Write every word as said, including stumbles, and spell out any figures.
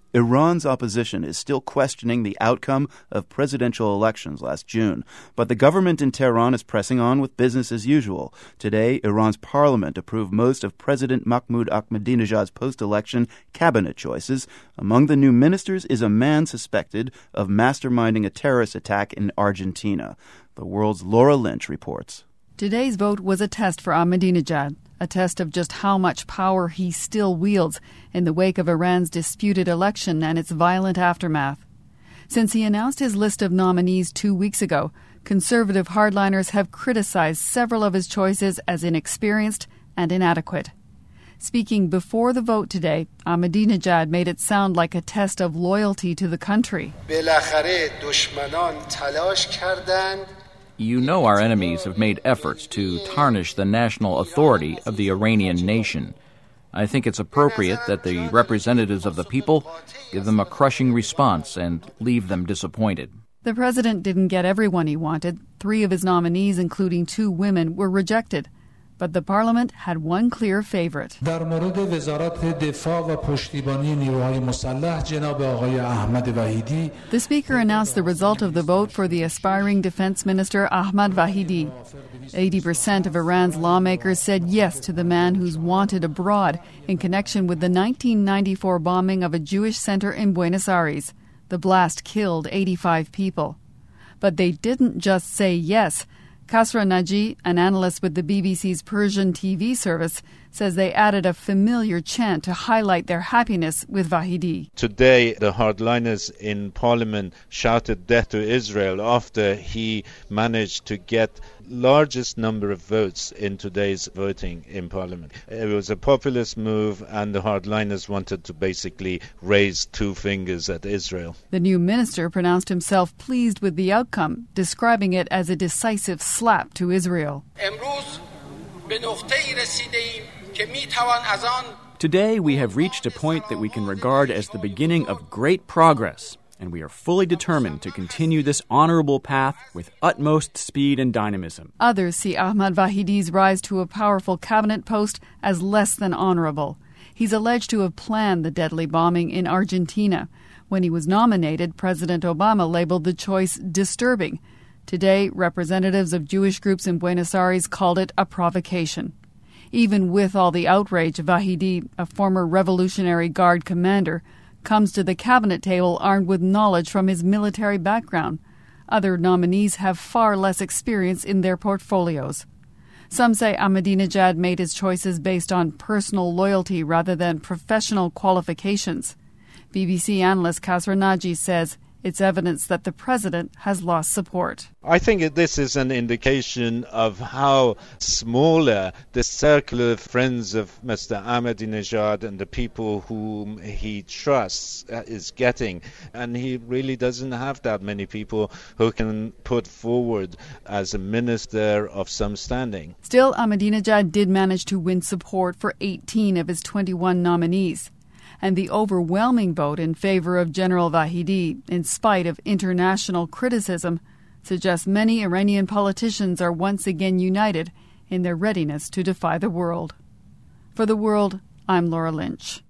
Iran's opposition is still questioning the outcome of presidential elections last June, but the government in Tehran is pressing on with business as usual. Today, Iran's parliament approved most of President Mahmoud Ahmadinejad's post-election cabinet choices. Among the new ministers is a man suspected of masterminding a terrorist attack in Argentina. The World's Laura Lynch reports. Today's vote was a test for Ahmadinejad, a test of just how much power he still wields in the wake of Iran's disputed election and its violent aftermath. Since he announced his list of nominees two weeks ago, conservative hardliners have criticized several of his choices as inexperienced and inadequate. Speaking before the vote today, Ahmadinejad made it sound like a test of loyalty to the country. You know our enemies have made efforts to tarnish the national authority of the Iranian nation. I think it's appropriate that the representatives of the people give them a crushing response and leave them disappointed. The president didn't get everyone he wanted. Three of his nominees, including two women, were rejected. But the parliament had one clear favorite. The speaker announced the result of the vote for the aspiring defense minister Ahmad Vahidi. eighty percent of Iran's lawmakers said yes to the man who's wanted abroad in connection with the nineteen ninety-four bombing of a Jewish center in Buenos Aires. The blast killed eighty-five people. But they didn't just say yes. Kasra Naji, an analyst with the B B C's Persian T V service, says they added a familiar chant to highlight their happiness with Vahidi. Today, the hardliners in parliament shouted death to Israel after he managed to get largest number of votes in today's voting in parliament. It was a populist move, and the hardliners wanted to basically raise two fingers at Israel. The new minister pronounced himself pleased with the outcome, describing it as a decisive slap to Israel. Today we have reached a point that we can regard as the beginning of great progress, and we are fully determined to continue this honorable path with utmost speed and dynamism. Others see Ahmad Vahidi's rise to a powerful cabinet post as less than honorable. He's alleged to have planned the deadly bombing in Argentina. When he was nominated, President Obama labeled the choice disturbing. Today, representatives of Jewish groups in Buenos Aires called it a provocation. Even with all the outrage, Vahidi, a former Revolutionary Guard commander, comes to the cabinet table armed with knowledge from his military background. Other nominees have far less experience in their portfolios. Some say Ahmadinejad made his choices based on personal loyalty rather than professional qualifications. B B C analyst Kasra Naji says it's evidence that the president has lost support. I think this is an indication of how smaller the circle of friends of Mister Ahmadinejad and the people whom he trusts is getting. And he really doesn't have that many people who can put forward as a minister of some standing. Still, Ahmadinejad did manage to win support for eighteen of his twenty-one nominees. And the overwhelming vote in favor of General Vahidi, in spite of international criticism, suggests many Iranian politicians are once again united in their readiness to defy the world. For The World, I'm Laura Lynch.